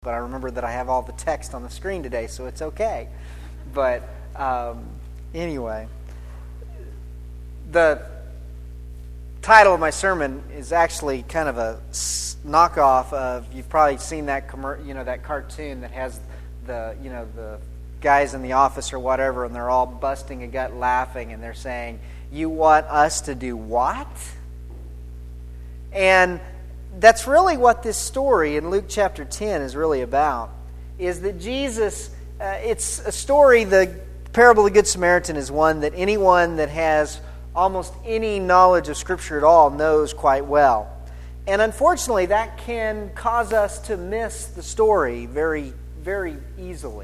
But I remember that I have all the text on the screen today, so it's okay. But anyway, the title of my sermon is actually kind of a knockoff of, you've probably seen that that cartoon that has the guys in the office or whatever, and they're all busting a gut laughing, and they're saying, "You want us to do what?" And that's really what this story in Luke chapter 10 is really about, is that Jesus, it's a story, the parable of the Good Samaritan is one that anyone that has almost any knowledge of Scripture at all knows quite well. And unfortunately, that can cause us to miss the story very, very easily.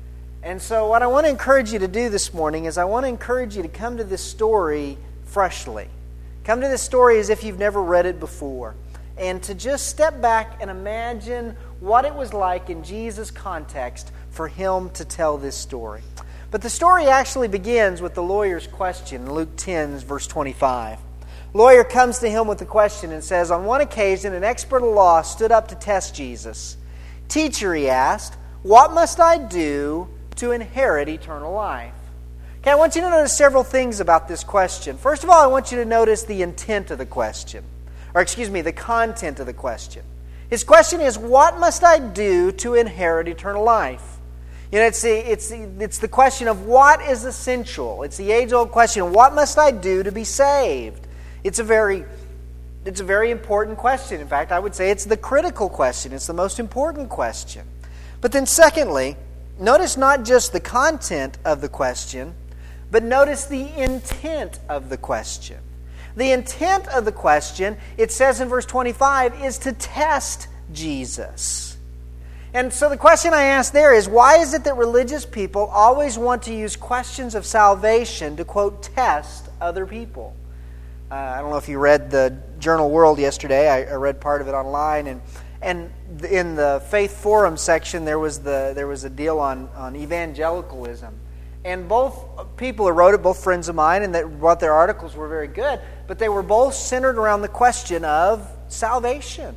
And so what I want to encourage you to do this morning is I want to encourage you to come to this story freshly. Come to this story as if you've never read it before. And to just step back and imagine what it was like in Jesus' context for him to tell this story. But the story actually begins with the lawyer's question in Luke 10, verse 25. The lawyer comes to him with the question and says, on one occasion, an expert of law stood up to test Jesus. "Teacher," he asked, "what must I do to inherit eternal life?" Okay, I want you to notice several things about this question. First of all, I want you to notice the intent of the question. The content of the question. His question is, what must I do to inherit eternal life? It's the question of what is essential. It's the age-old question, what must I do to be saved? It's a very important question. In fact, I would say it's the critical question. It's the most important question. But then secondly, notice not just the content of the question, but notice the intent of the question. The intent of the question, it says in verse 25, is to test Jesus. And so the question I ask there is, why is it that religious people always want to use questions of salvation to, quote, test other people? I don't know if you read the Journal World yesterday. I read part of it online, and in the Faith Forum section there was a deal on evangelicalism. And both people who wrote it, both friends of mine, and that wrote their articles were very good, but they were both centered around the question of salvation.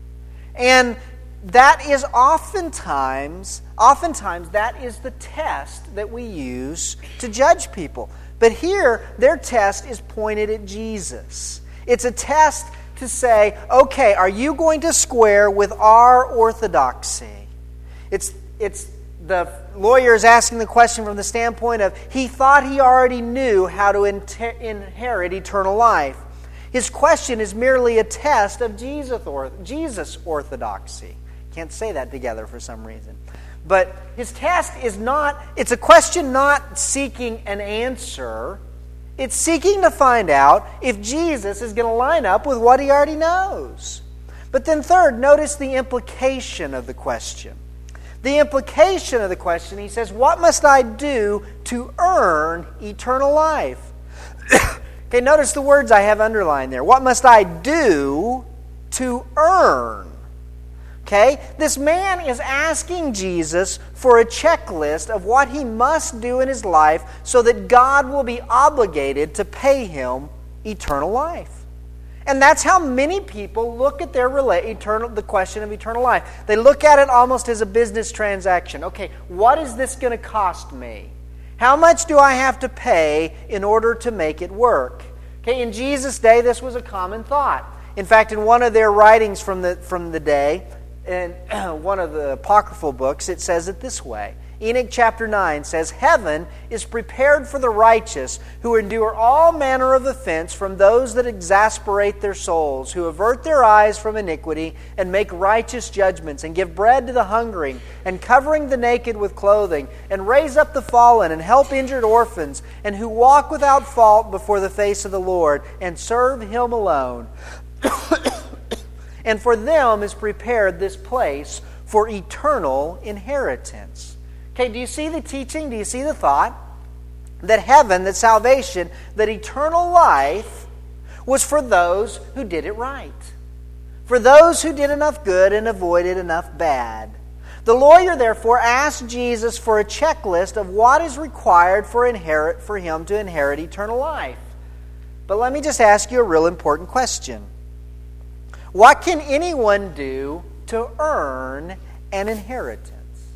And that is oftentimes that is the test that we use to judge people. But here, their test is pointed at Jesus. It's a test to say, okay, are you going to square with our orthodoxy? It's the lawyer is asking the question from the standpoint of he thought he already knew how to inherit eternal life. His question is merely a test of Jesus' orthodoxy. Can't say that together for some reason. But his test is it's a question not seeking an answer. It's seeking to find out if Jesus is going to line up with what he already knows. But then third, notice the implication of the question. The implication of the question, he says, what must I do to earn eternal life? Okay, notice the words I have underlined there. What must I do to earn? Okay, this man is asking Jesus for a checklist of what he must do in his life so that God will be obligated to pay him eternal life. And that's how many people look at the question of eternal life. They look at it almost as a business transaction. Okay, what is this going to cost me? How much do I have to pay in order to make it work? Okay, in Jesus' day, this was a common thought. In fact, in one of their writings from the day, in one of the apocryphal books, it says it this way. Enoch chapter 9 says, "Heaven is prepared for the righteous who endure all manner of offense from those that exasperate their souls, who avert their eyes from iniquity and make righteous judgments, and give bread to the hungering, and covering the naked with clothing, and raise up the fallen, and help injured orphans, and who walk without fault before the face of the Lord, and serve Him alone. And for them is prepared this place for eternal inheritance." Okay, do you see the teaching? Do you see the thought? That heaven, that salvation, that eternal life was for those who did it right. For those who did enough good and avoided enough bad. The lawyer, therefore, asked Jesus for a checklist of what is required for him to inherit eternal life. But let me just ask you a real important question. What can anyone do to earn an inheritance.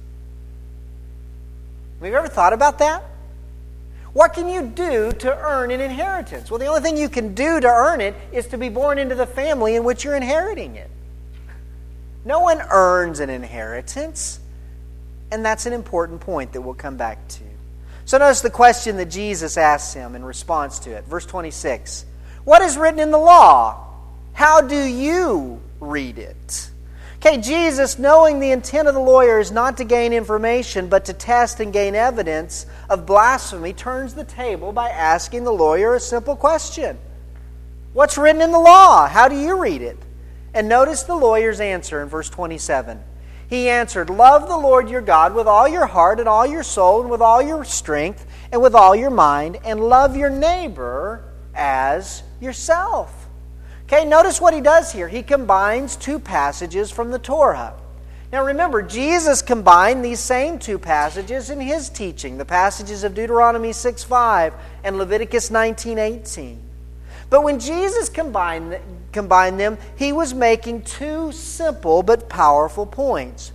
Have you ever thought about that? What can you do to earn an inheritance? Well, the only thing you can do to earn it is to be born into the family in which you're inheriting it. No one earns an inheritance, and that's an important point that we'll come back to. So notice the question that Jesus asks him in response to it. Verse 26. What is written in the law? How do you read it? Okay, Jesus, knowing the intent of the lawyer is not to gain information, but to test and gain evidence of blasphemy, turns the table by asking the lawyer a simple question. What's written in the law? How do you read it? And notice the lawyer's answer in verse 27. He answered, love the Lord your God with all your heart and all your soul and with all your strength and with all your mind, and love your neighbor as yourself. Okay, notice what he does here. He combines two passages from the Torah. Now remember, Jesus combined these same two passages in his teaching, the passages of Deuteronomy 6:5 and Leviticus 19:18. But when Jesus combined them, he was making two simple but powerful points.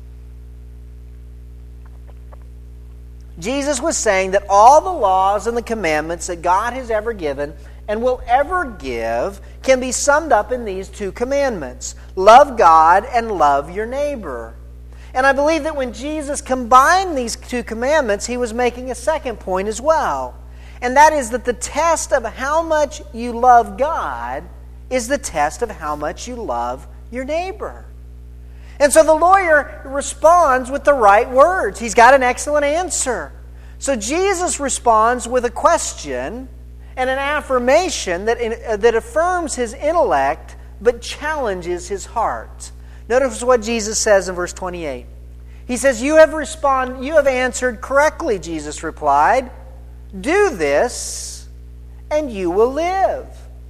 Jesus was saying that all the laws and the commandments that God has ever given and will ever give can be summed up in these two commandments. Love God and love your neighbor. And I believe that when Jesus combined these two commandments, he was making a second point as well. And that is that the test of how much you love God is the test of how much you love your neighbor. And so the lawyer responds with the right words. He's got an excellent answer. So Jesus responds with a question and an affirmation that affirms his intellect but challenges his heart. Notice what Jesus says in verse 28. He says, You have answered correctly, Jesus replied. Do this, and you will live.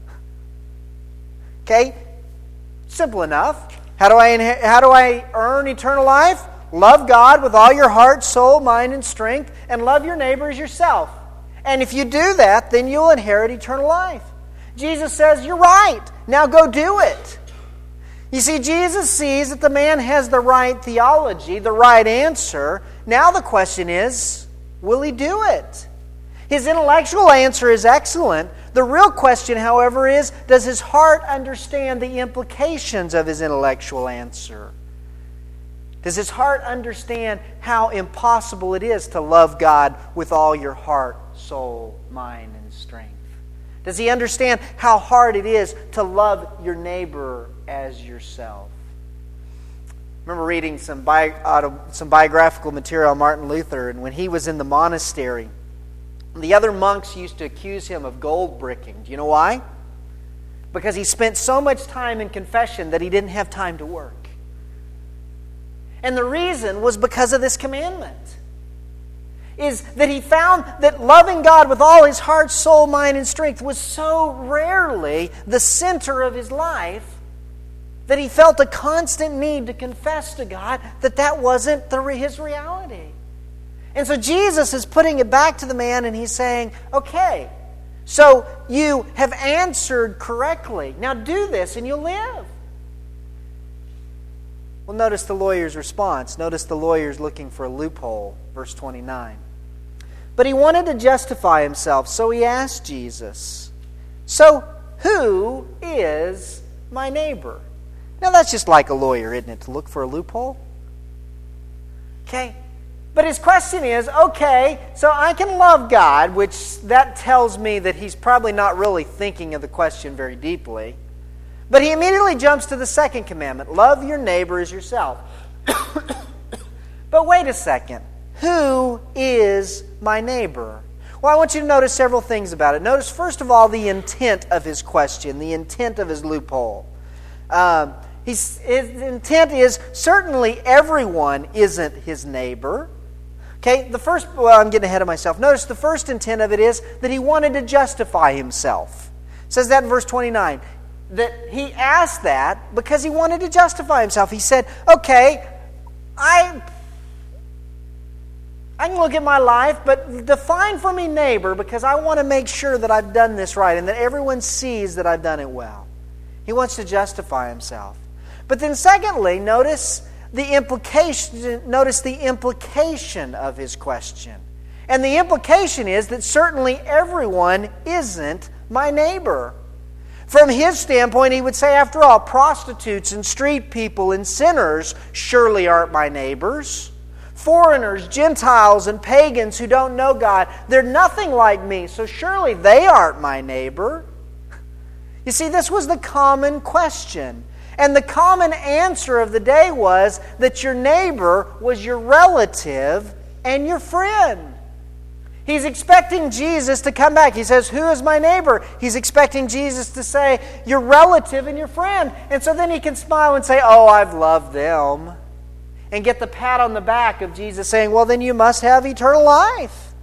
Okay? Simple enough. How do I earn eternal life? Love God with all your heart, soul, mind, and strength, and love your neighbor as yourself. And if you do that, then you'll inherit eternal life. Jesus says, you're right. Now go do it. You see, Jesus sees that the man has the right theology, the right answer. Now the question is, will he do it? His intellectual answer is excellent. The real question, however, is, does his heart understand the implications of his intellectual answer? Does his heart understand how impossible it is to love God with all your heart, soul, mind, and strength? Does he understand how hard it is to love your neighbor as yourself? I remember reading some biographical material on Martin Luther, and when he was in the monastery, the other monks used to accuse him of gold bricking. Do you know why? Because he spent so much time in confession that he didn't have time to work. And the reason was because of this commandment. Is that he found that loving God with all his heart, soul, mind, and strength was so rarely the center of his life that he felt a constant need to confess to God that wasn't his reality. And so Jesus is putting it back to the man, and he's saying, okay, so you have answered correctly. Now do this and you'll live. Well, notice the lawyer's response. Notice the lawyer's looking for a loophole. Verse 29. But he wanted to justify himself, so he asked Jesus, so who is my neighbor? Now that's just like a lawyer, isn't it, to look for a loophole? Okay. But his question is, okay, so I can love God, which that tells me that he's probably not really thinking of the question very deeply. But he immediately jumps to the second commandment, love your neighbor as yourself. But wait a second, who is my neighbor? Well, I want you to notice several things about it. Notice, first of all, the intent of his question, the intent of his loophole. His intent is, certainly everyone isn't his neighbor. Okay, I'm getting ahead of myself. Notice the first intent of it is that he wanted to justify himself. It says that in verse 29. That he asked that because he wanted to justify himself. He said, okay, I can look at my life, but define for me neighbor because I want to make sure that I've done this right and that everyone sees that I've done it well. He wants to justify himself. But then secondly, notice notice the implication of his question. And the implication is that certainly everyone isn't my neighbor. From his standpoint, he would say, after all, prostitutes and street people and sinners surely aren't my neighbors. Foreigners, Gentiles, and pagans who don't know God, they're nothing like me, so surely they aren't my neighbor. You see, this was the common question. And the common answer of the day was that your neighbor was your relative and your friend. He's expecting Jesus to come back. He says, who is my neighbor? He's expecting Jesus to say, your relative and your friend. And so then he can smile and say, oh, I've loved them. And get the pat on the back of Jesus saying, well, then you must have eternal life.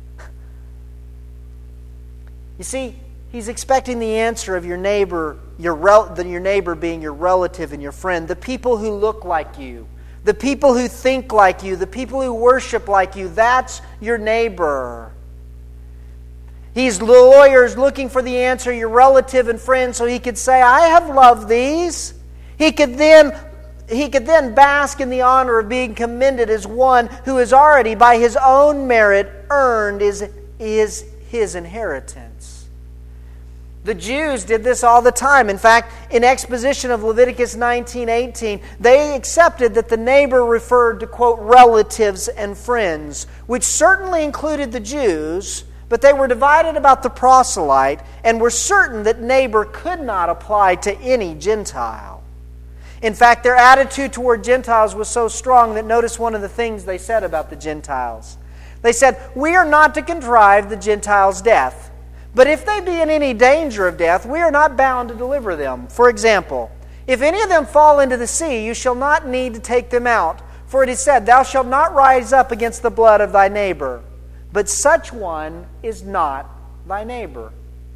You see, he's expecting the answer of your neighbor, your neighbor being your relative and your friend, the people who look like you, the people who think like you, the people who worship like you. That's your neighbor. He's lawyers looking for the answer, your relative and friend, so he could say, I have loved these. He could then bask in the honor of being commended as one who has already, by his own merit, earned his inheritance. The Jews did this all the time. In fact, in exposition of Leviticus 19:18, they accepted that the neighbor referred to, quote, relatives and friends, which certainly included the Jews, but they were divided about the proselyte and were certain that neighbor could not apply to any Gentile. In fact, their attitude toward Gentiles was so strong that notice one of the things they said about the Gentiles. They said, we are not to contrive the Gentiles' death. But if they be in any danger of death, we are not bound to deliver them. For example, if any of them fall into the sea, you shall not need to take them out. For it is said, thou shalt not rise up against the blood of thy neighbor. But such one is not thy neighbor.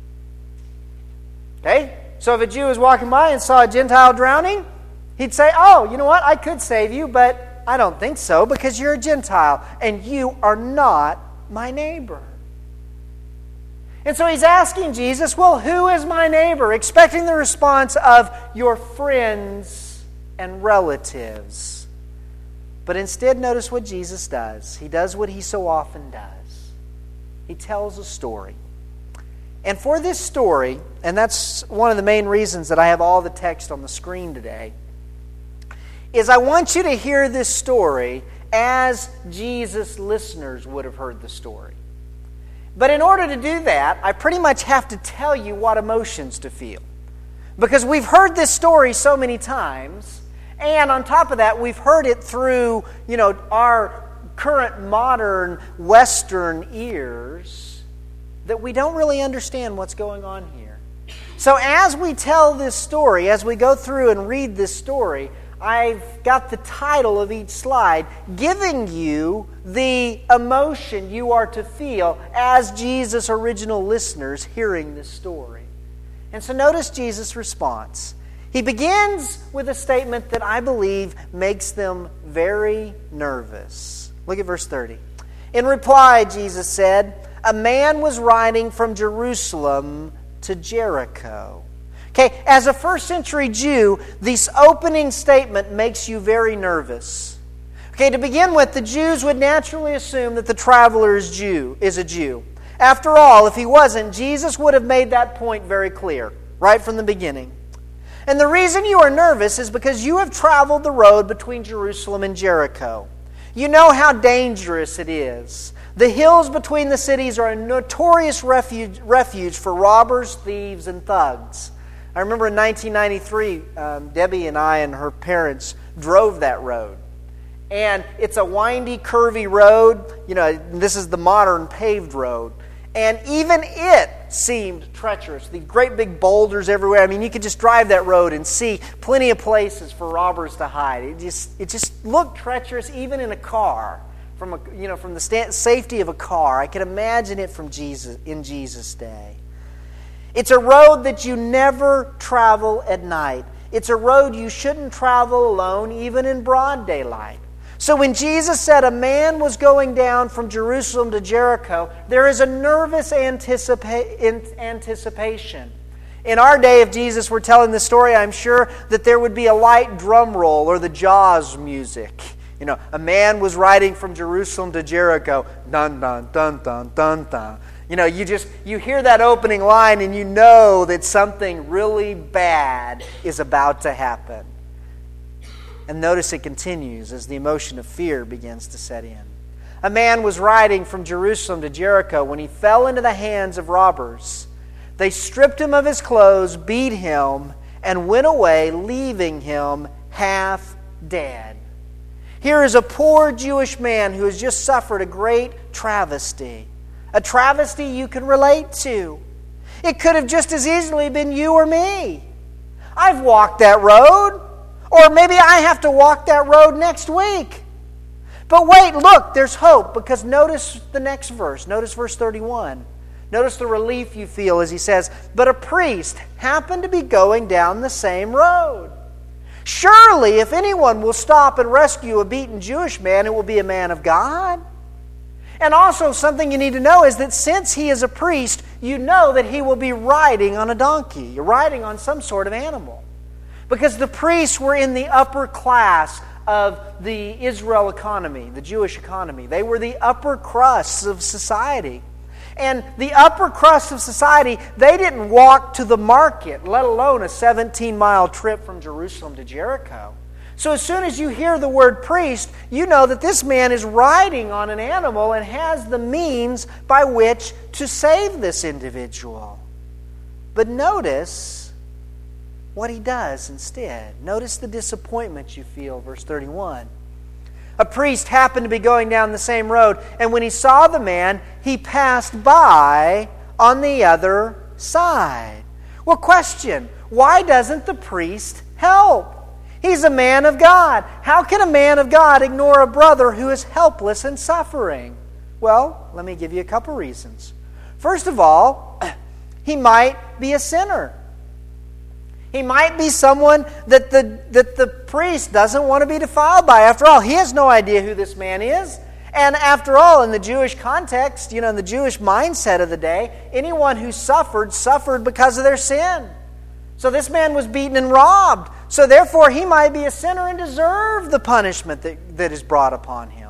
Okay? So if a Jew was walking by and saw a Gentile drowning, he'd say, oh, you know what? I could save you, but I don't think so because you're a Gentile and you are not my neighbor. And so he's asking Jesus, well, who is my neighbor? Expecting the response of your friends and relatives. But instead, notice what Jesus does. He does what he so often does. He tells a story. And for this story, and that's one of the main reasons that I have all the text on the screen today, is I want you to hear this story as Jesus' listeners would have heard the story. But in order to do that, I pretty much have to tell you what emotions to feel. Because we've heard this story so many times, and on top of that, we've heard it through, our current modern Western ears, that we don't really understand what's going on here. So as we tell this story, as we go through and read this story, I've got the title of each slide giving you the emotion you are to feel as Jesus' original listeners hearing this story. And so notice Jesus' response. He begins with a statement that I believe makes them very nervous. Look at verse 30. In reply, Jesus said, a man was riding from Jerusalem to Jericho. Okay, as a first century Jew, this opening statement makes you very nervous. Okay, to begin with, the Jews would naturally assume that the traveler is a Jew. After all, if he wasn't, Jesus would have made that point very clear, right from the beginning. And the reason you are nervous is because you have traveled the road between Jerusalem and Jericho. You know how dangerous it is. The hills between the cities are a notorious refuge for robbers, thieves, and thugs. I remember in 1993, Debbie and I and her parents drove that road. And it's a windy, curvy road. This is the modern paved road. And even it seemed treacherous. The great big boulders everywhere. I mean, you could just drive that road and see plenty of places for robbers to hide. It just looked treacherous even in a car. From the safety of a car. I can imagine it in Jesus' day. It's a road that you never travel at night. It's a road you shouldn't travel alone, even in broad daylight. So when Jesus said a man was going down from Jerusalem to Jericho, there is a nervous anticipation. In our day, if Jesus were telling the story, I'm sure that there would be a light drum roll or the Jaws music. You know, a man was riding from Jerusalem to Jericho. Dun, dun, dun, dun, dun, dun. You know, you hear that opening line and you know that something really bad is about to happen. And notice it continues as the emotion of fear begins to set in. A man was riding from Jerusalem to Jericho when he fell into the hands of robbers. They stripped him of his clothes, beat him, and went away, leaving him half dead. Here is a poor Jewish man who has just suffered a great travesty. A travesty you can relate to. It could have just as easily been you or me. I've walked that road. Or maybe I have to walk that road next week. But wait, look, there's hope, because notice the next verse. Notice verse 31. Notice the relief you feel as he says, but a priest happened to be going down the same road. Surely, if anyone will stop and rescue a beaten Jewish man, it will be a man of God. And also, something you need to know is that since he is a priest, you know that he will be riding on a donkey, riding on some sort of animal. Because the priests were in the upper class of the Israel economy, the Jewish economy. They were the upper crust of society. And the upper crust of society, they didn't walk to the market, let alone a 17-mile trip from Jerusalem to Jericho. So as soon as you hear the word priest, you know that this man is riding on an animal and has the means by which to save this individual. But notice what he does instead. Notice the disappointment you feel, verse 31. A priest happened to be going down the same road, and when he saw the man, he passed by on the other side. Well, question, why doesn't the priest help? He's a man of God. How can a man of God ignore a brother who is helpless and suffering? Well, let me give you a couple reasons. First of all, he might be a sinner. He might be someone that the priest doesn't want to be defiled by. After all, he has no idea who this man is. And after all, in the Jewish context, in the Jewish mindset of the day, anyone who suffered because of their sin. So this man was beaten and robbed. So therefore, he might be a sinner and deserve the punishment that is brought upon him.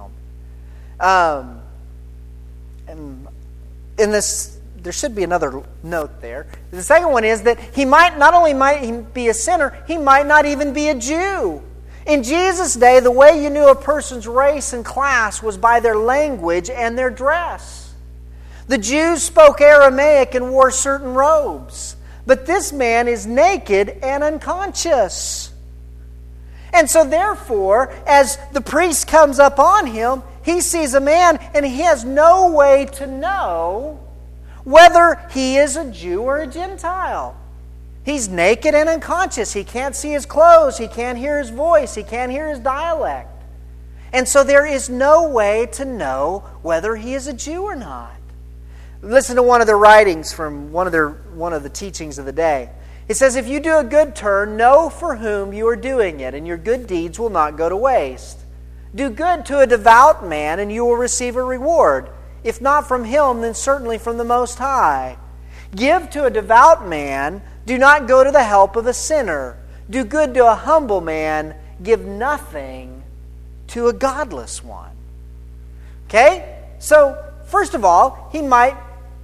And in this, there should be another note there. The second one is that he might not only be a sinner, he might not even be a Jew. In Jesus' day, the way you knew a person's race and class was by their language and their dress. The Jews spoke Aramaic and wore certain robes. But this man is naked and unconscious. And so therefore, as the priest comes up on him, he sees a man and he has no way to know whether he is a Jew or a Gentile. He's naked and unconscious. He can't see his clothes. He can't hear his voice. He can't hear his dialect. And so there is no way to know whether he is a Jew or not. Listen to one of the writings from one of the teachings of the day. It says, if you do a good turn, know for whom you are doing it, and your good deeds will not go to waste. Do good to a devout man, and you will receive a reward. If not from him, then certainly from the Most High. Give to a devout man, do not go to the help of a sinner. Do good to a humble man, give nothing to a godless one. Okay? So, first of all, he might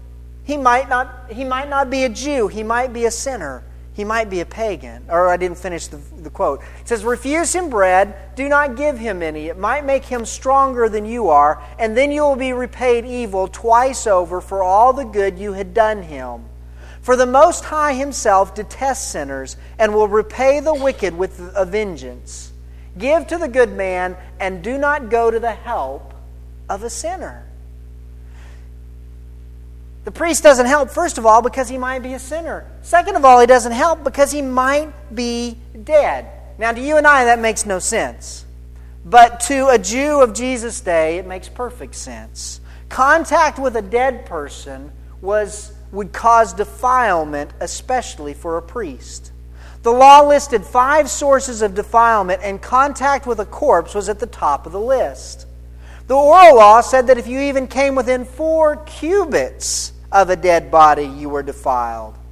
not be a Jew. He might be a sinner. He might be a pagan. Or I didn't finish the quote. It says, refuse him bread, do not give him any. It might make him stronger than you are, and then you will be repaid evil twice over for all the good you had done him. For the Most High himself detests sinners, and will repay the wicked with a vengeance. Give to the good man, and do not go to the help of a sinner. The priest doesn't help, first of all, because he might be a sinner. Second of all, he doesn't help because he might be dead. Now, to you and I, that makes no sense. But to a Jew of Jesus' day, it makes perfect sense. Contact with a dead person would cause defilement, especially for a priest. The law listed 5 sources of defilement, and contact with a corpse was at the top of the list. The oral law said that if you even came within 4 cubits of a dead body, you were defiled.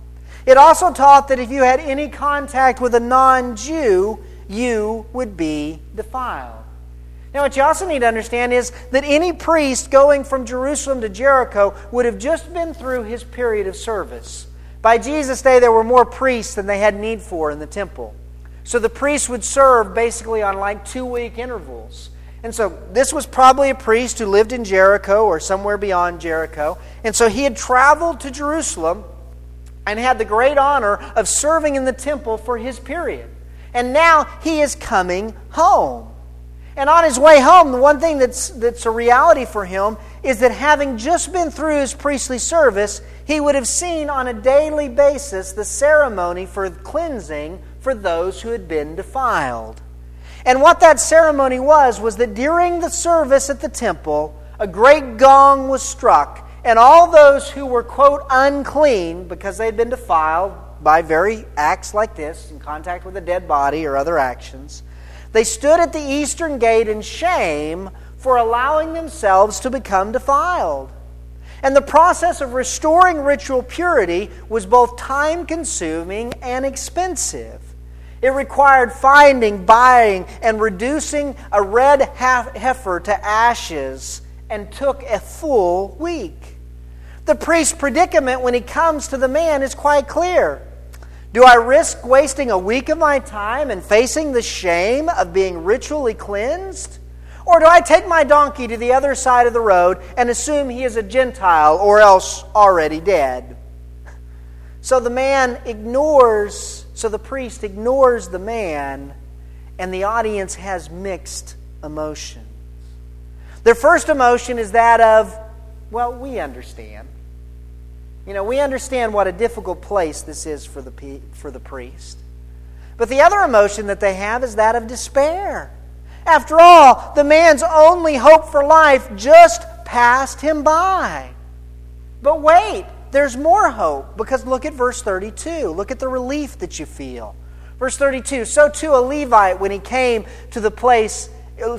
It also taught that if you had any contact with a non-Jew, you would be defiled. Now, what you also need to understand is that any priest going from Jerusalem to Jericho would have just been through his period of service. By Jesus' day, there were more priests than they had need for in the temple. So the priests would serve basically on like 2-week intervals. And so this was probably a priest who lived in Jericho or somewhere beyond Jericho. And so he had traveled to Jerusalem and had the great honor of serving in the temple for his period. And now he is coming home. And on his way home, the one thing that's a reality for him is that having just been through his priestly service, he would have seen on a daily basis the ceremony for cleansing for those who had been defiled. And what that ceremony was that during the service at the temple, a great gong was struck, and all those who were, quote, unclean, because they had been defiled by very acts like this, in contact with a dead body or other actions, they stood at the eastern gate in shame for allowing themselves to become defiled. And the process of restoring ritual purity was both time-consuming and expensive. It required finding, buying, and reducing a red heifer to ashes and took a full week. The priest's predicament when he comes to the man is quite clear. Do I risk wasting a week of my time and facing the shame of being ritually cleansed? Or do I take my donkey to the other side of the road and assume he is a Gentile or else already dead? So the priest ignores the man, and the audience has mixed emotions. Their first emotion is that of, well, we understand. We understand what a difficult place this is for the priest. But the other emotion that they have is that of despair. After all, the man's only hope for life just passed him by. But wait, there's more hope, because look at verse 32. Look at the relief that you feel. Verse 32, so too a Levite when he came to the place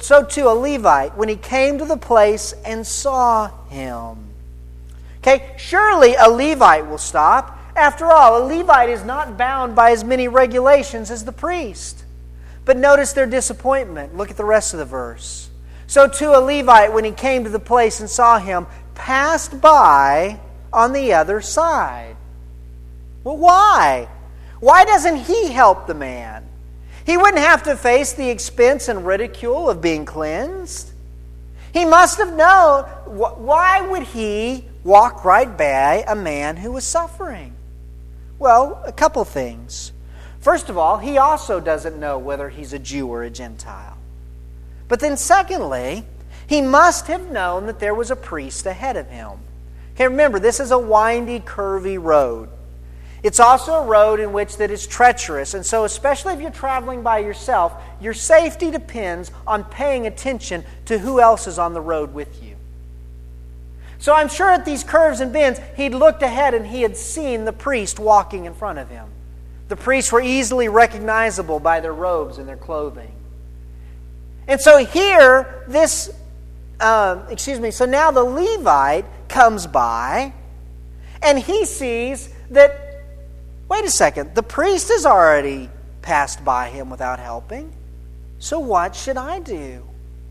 and saw him. Okay, surely a Levite will stop. After all, a Levite is not bound by as many regulations as the priest. But notice their disappointment. Look at the rest of the verse. So too a Levite, when he came to the place and saw him, passed by on the other side. Well, why? Why doesn't he help the man? He wouldn't have to face the expense and ridicule of being cleansed. He must have known. Why would he walk right by a man who was suffering? Well, a couple things. First of all, he also doesn't know whether he's a Jew or a Gentile. But then secondly, he must have known that there was a priest ahead of him. Okay, remember, this is a windy, curvy road. It's also a road in which that is treacherous. And so especially if you're traveling by yourself, your safety depends on paying attention to who else is on the road with you. So I'm sure at these curves and bends, he'd looked ahead and he had seen the priest walking in front of him. The priests were easily recognizable by their robes and their clothing. And so here, so now the Levite comes by and he sees that, wait a second, the priest has already passed by him without helping. So what should I do?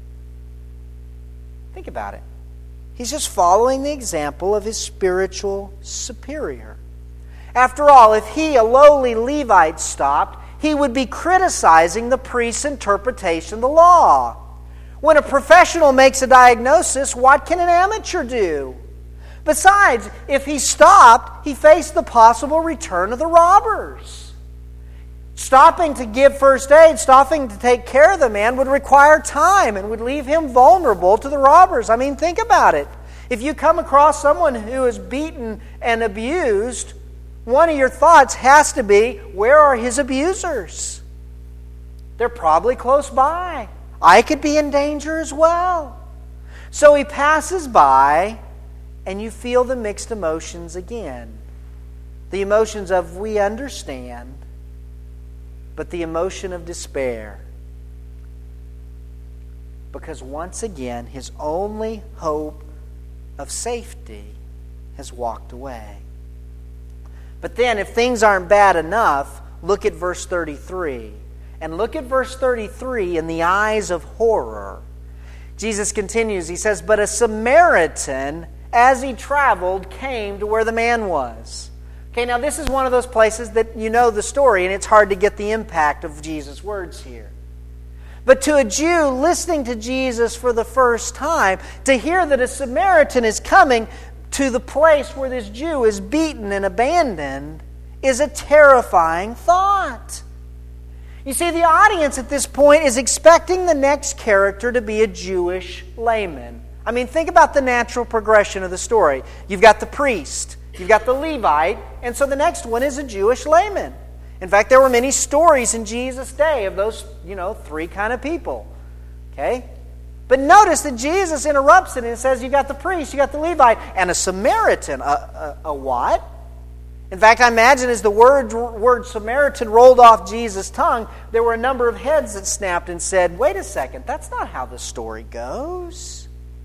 Think about it. He's just following the example of his spiritual superior. After all, if he, a lowly Levite, stopped, he would be criticizing the priest's interpretation of the law. When a professional makes a diagnosis, what can an amateur do? Besides, if he stopped, he faced the possible return of the robbers. Stopping to give first aid, stopping to take care of the man would require time and would leave him vulnerable to the robbers. I mean, think about it. If you come across someone who is beaten and abused, one of your thoughts has to be, where are his abusers? They're probably close by. I could be in danger as well. So he passes by, and you feel the mixed emotions again. The emotions of we understand, but the emotion of despair. Because once again, his only hope of safety has walked away. But then, if things aren't bad enough, look at verse 33. And look at verse 33 in the eyes of horror. Jesus continues, he says, "But a Samaritan, as he traveled, came to where the man was." Okay, now this is one of those places that you know the story, and it's hard to get the impact of Jesus' words here. But to a Jew listening to Jesus for the first time, to hear that a Samaritan is coming to the place where this Jew is beaten and abandoned is a terrifying thought. You see, the audience at this point is expecting the next character to be a Jewish layman. I mean, think about the natural progression of the story. You've got the priest, you've got the Levite, and so the next one is a Jewish layman. In fact, there were many stories in Jesus' day of those, three kind of people. Okay? But notice that Jesus interrupts it and says, you got the priest, you got the Levite, and a Samaritan. A what? In fact, I imagine as the word Samaritan rolled off Jesus' tongue, there were a number of heads that snapped and said, wait a second, that's not how the story goes.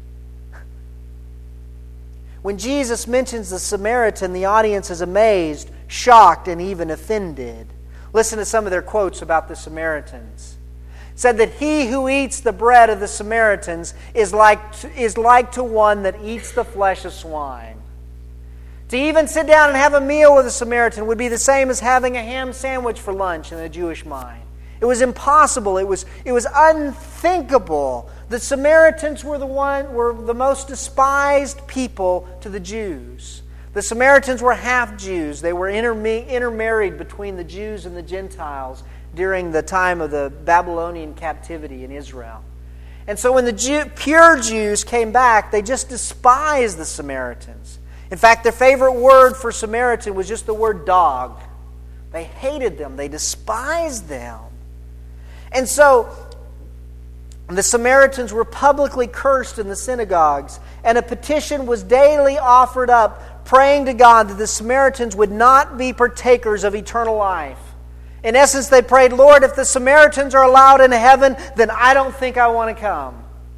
When Jesus mentions the Samaritan, the audience is amazed, shocked, and even offended. Listen to some of their quotes about the Samaritans. It said that he who eats the bread of the Samaritans is like to one that eats the flesh of swine. To even sit down and have a meal with a Samaritan would be the same as having a ham sandwich for lunch in the Jewish mind. It was impossible. It was unthinkable. The Samaritans were the most despised people to the Jews. The Samaritans were half Jews. They were intermarried between the Jews and the Gentiles during the time of the Babylonian captivity in Israel. And so when the pure Jews came back, they just despised the Samaritans. In fact, their favorite word for Samaritan was just the word dog. They hated them. They despised them. And so the Samaritans were publicly cursed in the synagogues, and a petition was daily offered up, praying to God that the Samaritans would not be partakers of eternal life. In essence, they prayed, Lord, if the Samaritans are allowed into heaven, then I don't think I want to come.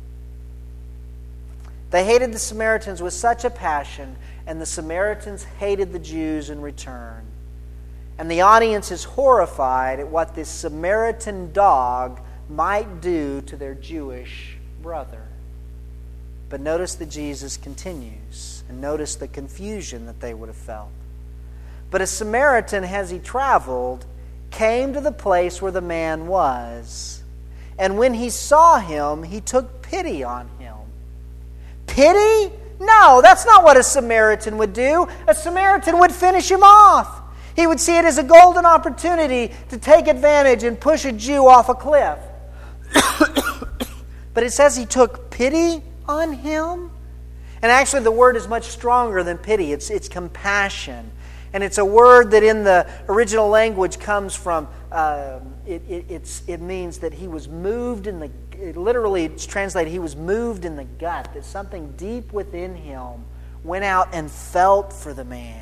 They hated the Samaritans with such a passion, and the Samaritans hated the Jews in return. And the audience is horrified at what this Samaritan dog might do to their Jewish brother. But notice that Jesus continues, and notice the confusion that they would have felt. But a Samaritan, as he traveled, came to the place where the man was. And when he saw him, he took pity on him. Pity? No, that's not what a Samaritan would do. A Samaritan would finish him off. He would see it as a golden opportunity to take advantage and push a Jew off a cliff. But it says he took pity on him. And actually the word is much stronger than pity. It's compassion. And it's a word that in the original language comes from, it means that he was moved in the, literally it's translated, he was moved in the gut. That something deep within him went out and felt for the man.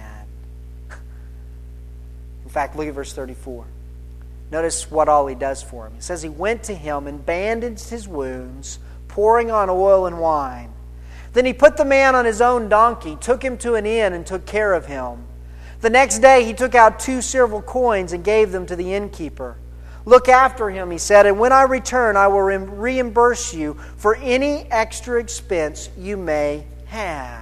In fact, look at verse 34. Notice what all he does for him. It says he went to him and bandaged his wounds, pouring on oil and wine. Then he put the man on his own donkey, took him to an inn, and took care of him. The next day he took out 2 silver coins and gave them to the innkeeper. Look after him, he said, and when I return I will reimburse you for any extra expense you may have.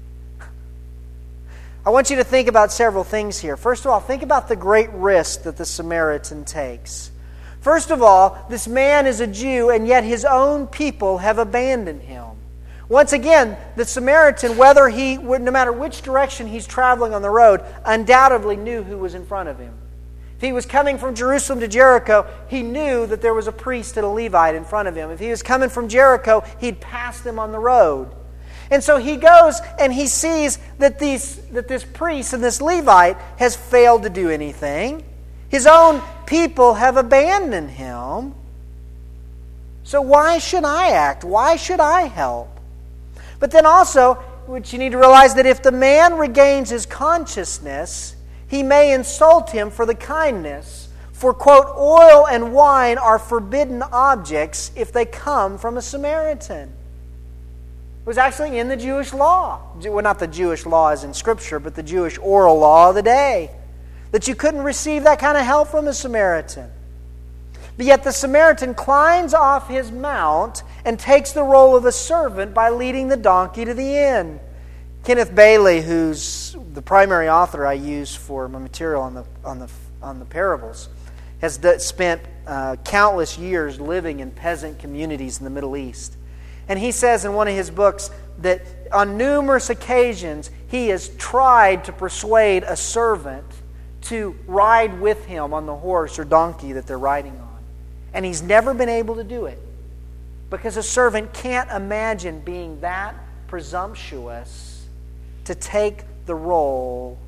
I want you to think about several things here. First of all, think about the great risk that the Samaritan takes. First of all, this man is a Jew, and yet his own people have abandoned him. Once again, the Samaritan, no matter which direction he's traveling on the road, undoubtedly knew who was in front of him. If he was coming from Jerusalem to Jericho, he knew that there was a priest and a Levite in front of him. If he was coming from Jericho, he'd pass them on the road. And so he goes and he sees that this priest and this Levite has failed to do anything. His own people have abandoned him. So why should I act? Why should I help? But then also, what you need to realize that if the man regains his consciousness, he may insult him for the kindness. For, quote, oil and wine are forbidden objects if they come from a Samaritan. was actually in the Jewish law. Well, not the Jewish law as in Scripture, but the Jewish oral law of the day. That you couldn't receive that kind of help from a Samaritan. But yet the Samaritan climbs off his mount and takes the role of a servant by leading the donkey to the inn. Kenneth Bailey, who's the primary author I use for my material on the parables, has spent countless years living in peasant communities in the Middle East. And he says in one of his books that on numerous occasions he has tried to persuade a servant to ride with him on the horse or donkey that they're riding on. And he's never been able to do it because a servant can't imagine being that presumptuous to take the role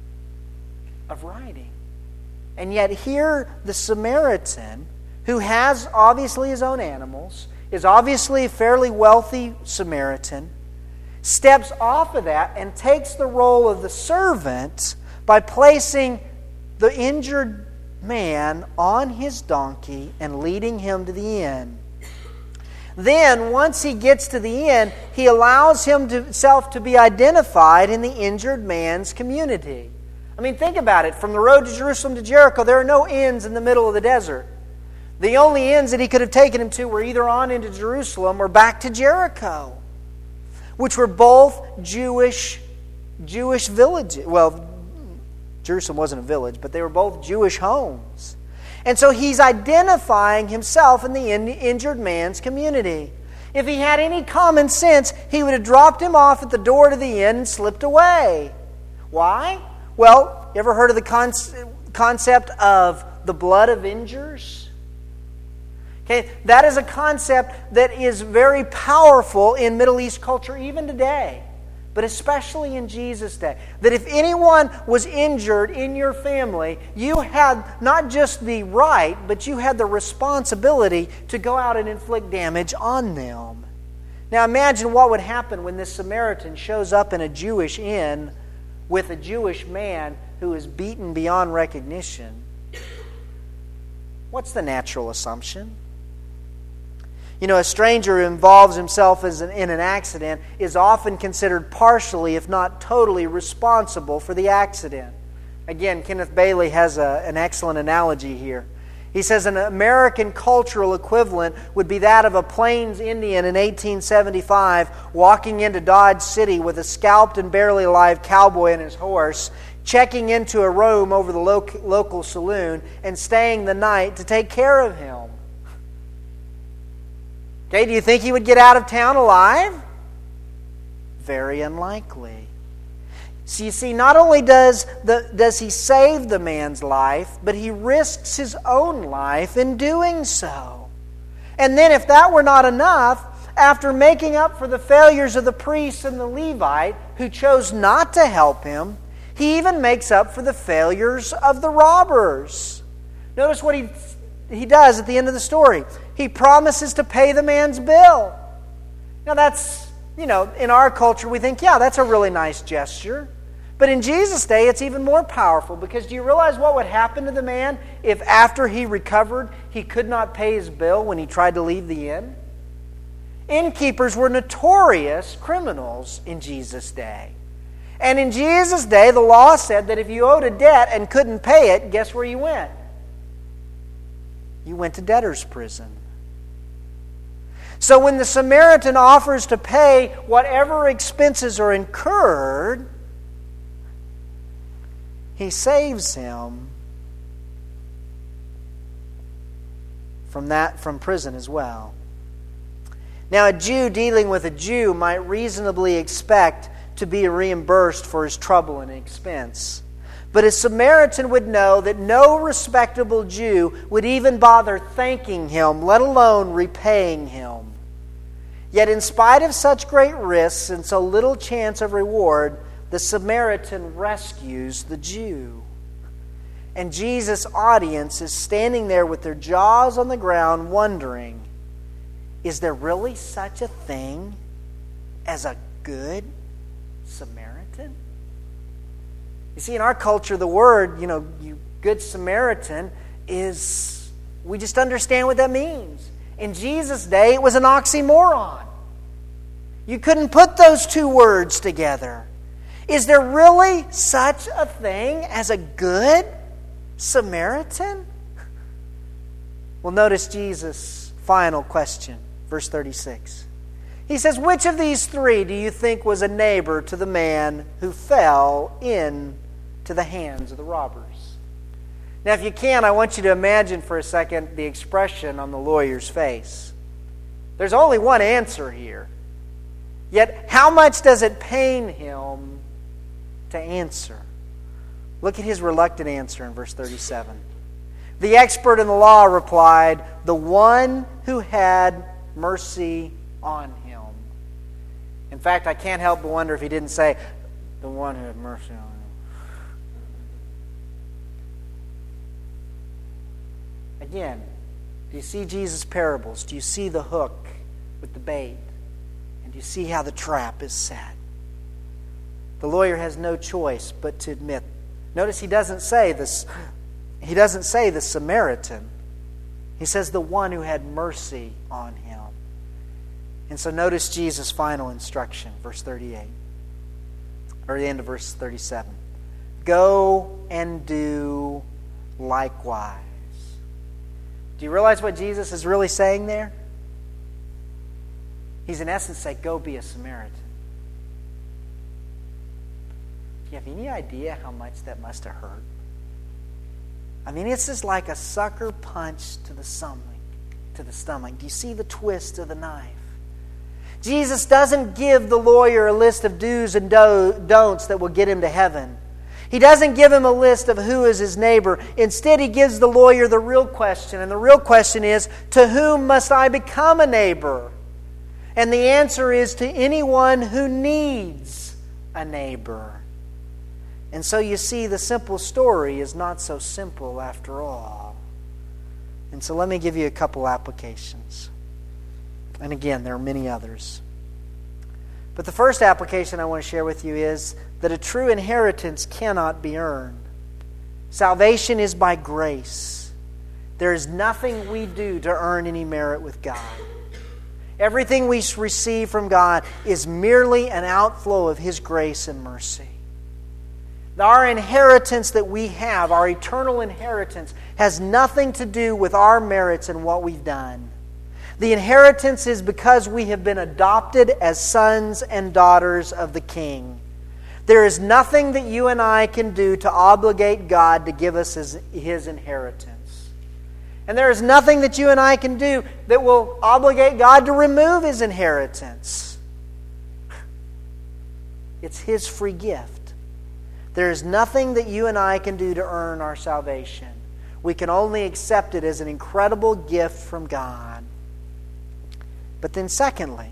of riding. And yet here the Samaritan, who has obviously his own animals, is obviously a fairly wealthy Samaritan, steps off of that and takes the role of the servant by placing the injured man on his donkey and leading him to the inn. Then, once he gets to the inn, he allows himself to be identified in the injured man's community. I mean, think about it. From the road to Jerusalem to Jericho, there are no inns in the middle of the desert. The only inns that he could have taken him to were either on into Jerusalem or back to Jericho, which were both Jewish villages. Well, Jerusalem wasn't a village, but they were both Jewish homes. And so he's identifying himself in the injured man's community. If he had any common sense, he would have dropped him off at the door to the inn and slipped away. Why? Well, you ever heard of the concept of the blood avengers? Okay, that is a concept that is very powerful in Middle East culture even today, but especially in Jesus' day. That if anyone was injured in your family, you had not just the right, but you had the responsibility to go out and inflict damage on them. Now imagine what would happen when this Samaritan shows up in a Jewish inn with a Jewish man who is beaten beyond recognition. What's the natural assumption? You know, a stranger who involves himself in an accident is often considered partially, if not totally, responsible for the accident. Again, Kenneth Bailey has an excellent analogy here. He says an American cultural equivalent would be that of a Plains Indian in 1875 walking into Dodge City with a scalped and barely alive cowboy and his horse, checking into a room over the local saloon and staying the night to take care of him. Okay, do you think he would get out of town alive? Very unlikely. So you see, not only does he save the man's life, but he risks his own life in doing so. And then if that were not enough, after making up for the failures of the priest and the Levite who chose not to help him, he even makes up for the failures of the robbers. Notice what he does at the end of the story. He promises to pay the man's bill. Now that's, in our culture we think, yeah, that's a really nice gesture. But in Jesus' day, it's even more powerful, because do you realize what would happen to the man if after he recovered, he could not pay his bill when he tried to leave the inn? Innkeepers were notorious criminals in Jesus' day. And in Jesus' day, the law said that if you owed a debt and couldn't pay it, guess where you went? You went to debtor's prison. So when the Samaritan offers to pay whatever expenses are incurred, he saves him from prison as well. Now, a Jew dealing with a Jew might reasonably expect to be reimbursed for his trouble and expense. But a Samaritan would know that no respectable Jew would even bother thanking him, let alone repaying him. Yet in spite of such great risks and so little chance of reward, the Samaritan rescues the Jew. And Jesus' audience is standing there with their jaws on the ground wondering, is there really such a thing as a good Samaritan? You see, in our culture, the word, you good Samaritan is, we just understand what that means. In Jesus' day, it was an oxymoron. You couldn't put those two words together. Is there really such a thing as a good Samaritan? Well, notice Jesus' final question, verse 36. He says, which of these three do you think was a neighbor to the man who fell into the hands of the robbers? Now, if you can, I want you to imagine for a second the expression on the lawyer's face. There's only one answer here. Yet, how much does it pain him to answer? Look at his reluctant answer in verse 37. The expert in the law replied, the one who had mercy on him. In fact, I can't help but wonder if he didn't say, the one who had mercy on him. Again, do you see Jesus' parables? Do you see the hook with the bait? And do you see how the trap is set? The lawyer has no choice but to admit. Notice he doesn't say this. He doesn't say the Samaritan. He says the one who had mercy on him. And so notice Jesus' final instruction, verse 38. Or the end of verse 37. Go and do likewise. Do you realize what Jesus is really saying there? He's in essence saying, go be a Samaritan. Do you have any idea how much that must have hurt? I mean, it's just like a sucker punch to the stomach. Do you see the twist of the knife? Jesus doesn't give the lawyer a list of do's and don'ts that will get him to heaven. He doesn't give him a list of who is his neighbor. Instead, he gives the lawyer the real question. And the real question is, to whom must I become a neighbor? And the answer is to anyone who needs a neighbor. And so you see, the simple story is not so simple after all. And so let me give you a couple applications. And again, there are many others. But the first application I want to share with you is that a true inheritance cannot be earned. Salvation is by grace. There is nothing we do to earn any merit with God. Everything we receive from God is merely an outflow of His grace and mercy. Our inheritance that we have, our eternal inheritance, has nothing to do with our merits and what we've done. The inheritance is because we have been adopted as sons and daughters of the King. There is nothing that you and I can do to obligate God to give us His inheritance. And there is nothing that you and I can do that will obligate God to remove His inheritance. It's His free gift. There is nothing that you and I can do to earn our salvation. We can only accept it as an incredible gift from God. But then secondly,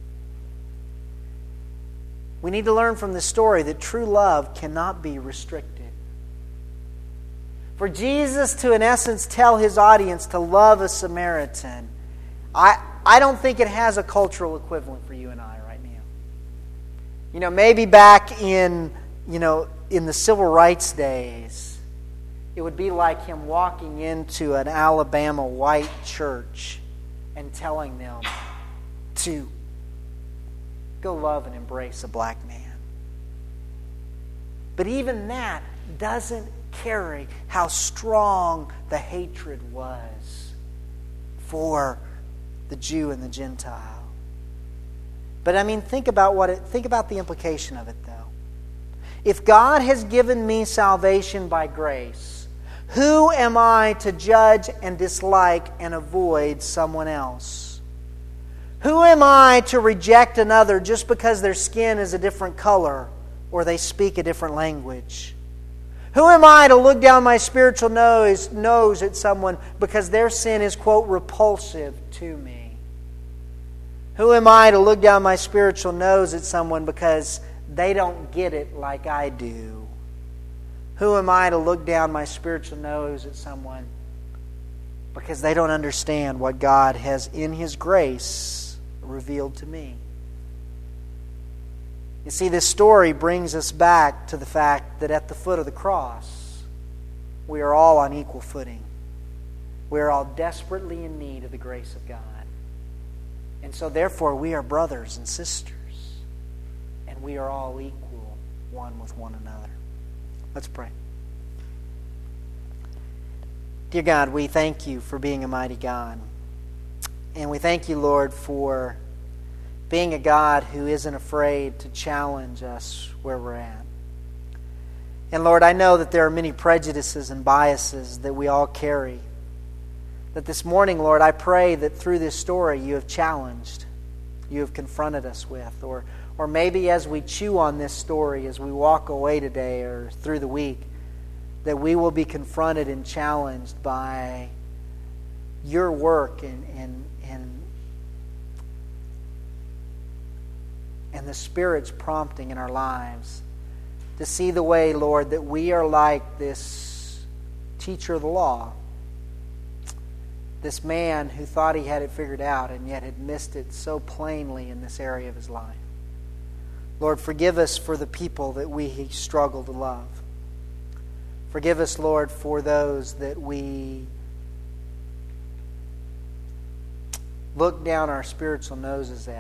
we need to learn from this story that true love cannot be restricted. For Jesus to, in essence, tell His audience to love a Samaritan, I don't think it has a cultural equivalent for you and I right now. Maybe back in the civil rights days, it would be like him walking into an Alabama white church and telling them to go love and embrace a black man. But even that doesn't carry how strong the hatred was for the Jew and the Gentile. But think about the implication of it, though. If God has given me salvation by grace, who am I to judge and dislike and avoid someone else? Who am I to reject another just because their skin is a different color or they speak a different language? Who am I to look down my spiritual nose at someone because their sin is, quote, repulsive to me? Who am I to look down my spiritual nose at someone because they don't get it like I do? Who am I to look down my spiritual nose at someone because they don't understand what God has in His grace revealed to me? You see, this story brings us back to the fact that at the foot of the cross, we are all on equal footing. We are all desperately in need of the grace of God. And so therefore, we are brothers and sisters. we are all equal one with one another. Let's pray. Dear God, we thank you for being a mighty God. And we thank you, Lord, for being a God who isn't afraid to challenge us where we're at. And Lord, I know that there are many prejudices and biases that we all carry. That this morning, Lord, I pray that through this story you have challenged, you have confronted us with. Or maybe as we chew on this story, as we walk away today or through the week, that we will be confronted and challenged by your work and the Spirit's prompting in our lives to see the way, Lord, that we are like this teacher of the law, this man who thought he had it figured out and yet had missed it so plainly in this area of his life. Lord, forgive us for the people that we struggle to love. Forgive us, Lord, for those that we look down our spiritual noses at.